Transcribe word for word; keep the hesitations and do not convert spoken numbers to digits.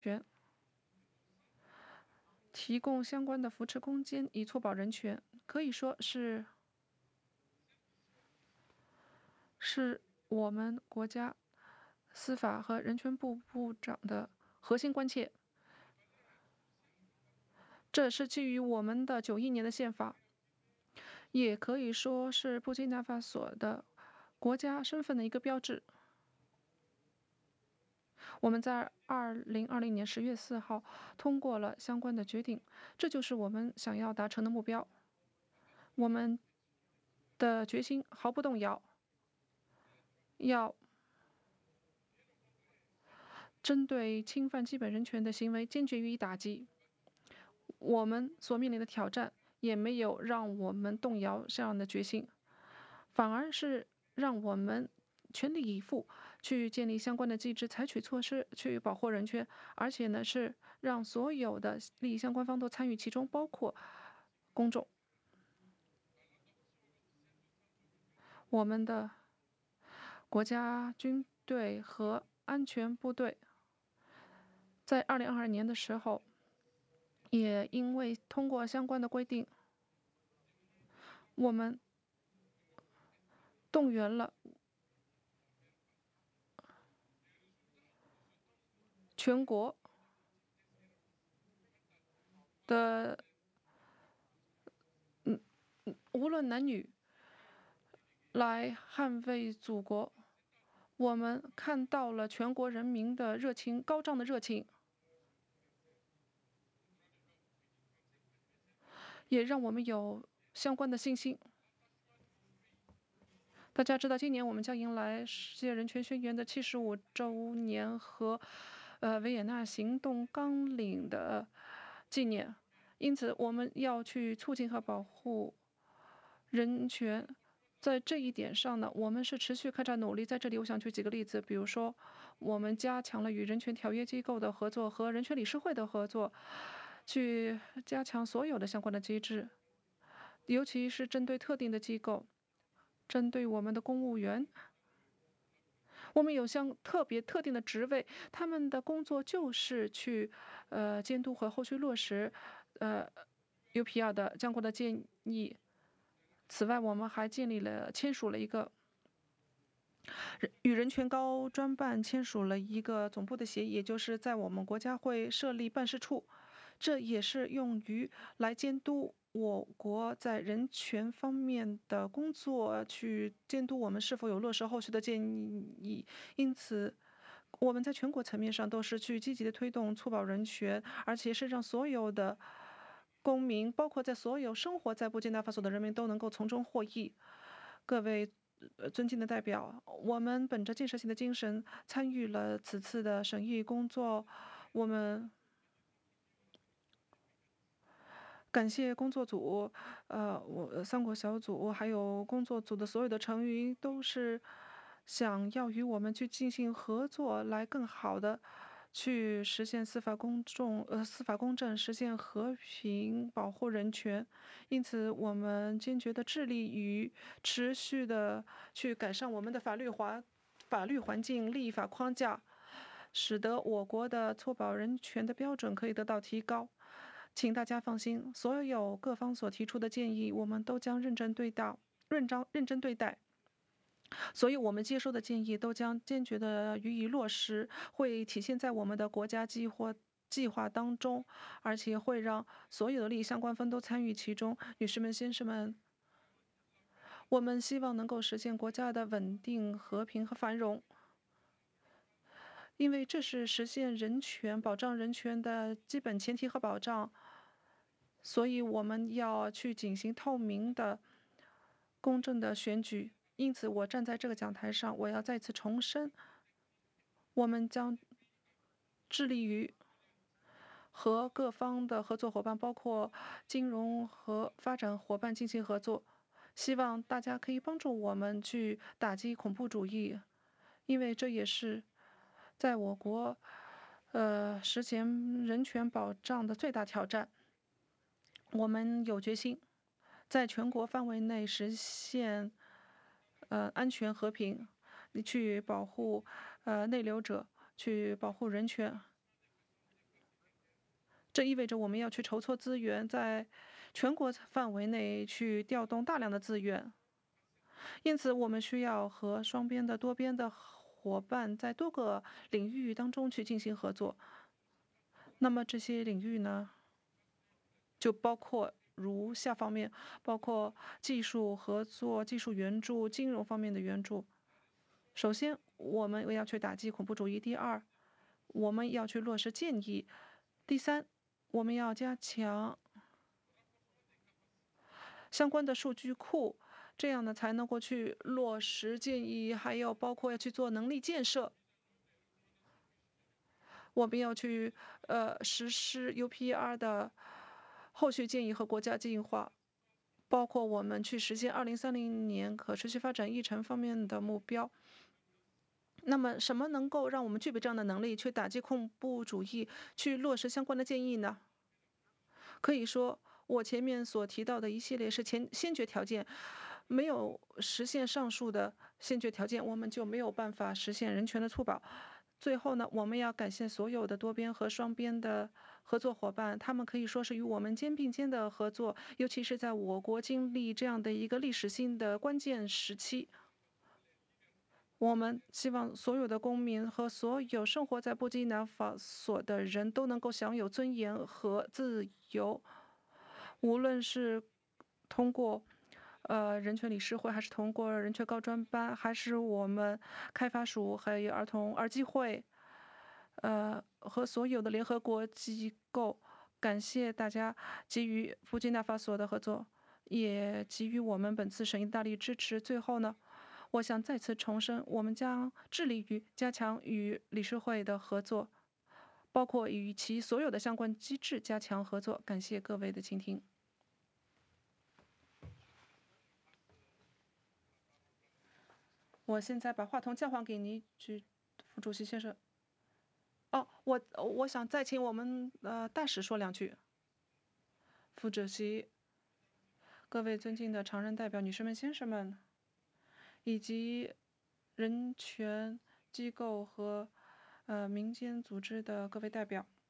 权，提供相关的扶持空间，以确保人权，可以说是是我们国家司法和人权部部长的核心关切。这是基于我们的九一年的宪法，也可以说是布基纳法索的国家身份的一个标志。我们在二零二零年十月四号通过了相关的决定，这就是我们想要达成的目标。我们的决心毫不动摇，要针对侵犯基本人权的行为坚决予以打击。我们所面临的挑战也没有让我们动摇这样的决心，反而是让我们全力以赴去建立相关的机制，采取措施去保护人权，而且呢是让所有的利益相关方都参与其中，包括公众。我们的国家军队和安全部队在二零二二年的时候，也因为通过相关的规定，我们动员了全国的无论男女来捍卫祖国。我们看到了全国人民的热情，高涨的热情，也让我们有相关的信心。大家知道，今年我们将迎来世界人权宣言的七十五周年和呃维也纳行动纲领的纪念，因此我们要去促进和保护人权。在这一点上呢，我们是持续开展努力。在这里，我想举几个例子，比如说，我们加强了与人权条约机构的合作和人权理事会的合作，去加强所有的相关的机制，尤其是针对特定的机构，针对我们的公务员。我们有相特别特定的职位，他们的工作就是去呃监督和后续落实呃 U P R 的相关的建议。此外，我们还建立了签署了一个人与人权高专办签署了一个总部的协议，也就是在我们国家会设立办事处，这也是用于来监督我国在人权方面的工作，去监督我们是否有落实后续的建议。因此，我们在全国层面上都是去积极的推动促保人权，而且是让所有的公民，包括在所有生活在布基纳法索的人民都能够从中获益。各位呃尊敬的代表，我们本着建设性的精神参与了此次的审议工作。我们感谢工作组，呃，我三国小组还有工作组的所有的成员都是想要与我们去进行合作，来更好的去实现司法公众呃司法公正，实现和平，保护人权。因此，我们坚决的致力于持续的去改善我们的法律环法律环境、立法框架，使得我国的促保人权的标准可以得到提高。请大家放心，所有各方所提出的建议，我们都将认真对待，认真认真对待。所有我们接收的建议都将坚决的予以落实，会体现在我们的国家计划计划当中，而且会让所有的利益相关方都参与其中。女士们、先生们，我们希望能够实现国家的稳定、和平和繁荣。因为这是实现人权、保障人权的基本前提和保障，所以我们要去进行透明的、公正的选举。因此，我站在这个讲台上，我要再次重申，我们将致力于和各方的合作伙伴，包括金融和发展伙伴进行合作，希望大家可以帮助我们去打击恐怖主义，因为这也是在我国，呃，实现人权保障的最大挑战。我们有决心在全国范围内实现呃安全和平，你去保护呃内流者，去保护人权。 这意味着我们要去筹措资源，在全国范围内去调动大量的资源。因此，我们需要和双边的、多边的伙伴在多个领域当中去进行合作。那么这些领域呢，就包括如下方面，包括技术合作、技术援助、金融方面的援助。首先，我们要去打击恐怖主义；第二，我们要去落实建议；第三，我们要加强相关的数据库，这样呢才能够去落实建议，还有包括要去做能力建设。我们要去呃实施 U P R 的后续建议和国家计划，包括我们去实现二零三零年可持续发展议程方面的目标。那么，什么能够让我们具备这样的能力，去打击恐怖主义，去落实相关的建议呢？可以说，我前面所提到的一系列是前先决条件，没有实现上述的先决条件，我们就没有办法实现人权的促保。最后呢，我们要感谢所有的多边和双边的合作伙伴，他们可以说是与我们肩并肩的合作，尤其是在我国经历这样的一个历史性的关键时期。我们希望所有的公民和所有生活在布基纳法索的人都能够享有尊严和自由，无论是通过呃人权理事会，还是通过人权高专班，还是我们开发署，还有儿童儿基会，呃和所有的联合国机构，感谢大家给予布基纳法索的合作，也给予我们本次审议的大力支持。最后呢，我想再次重申，我们将致力于加强与理事会的合作，包括与其所有的相关机制加强合作。感谢各位的倾听。我现在把话筒交还给你，举副主席先生。哦，我我想再请我们呃大使说两句。副主席，各位尊敬的常任代表、女士们、先生们，以及人权机构和呃民间组织的各位代表。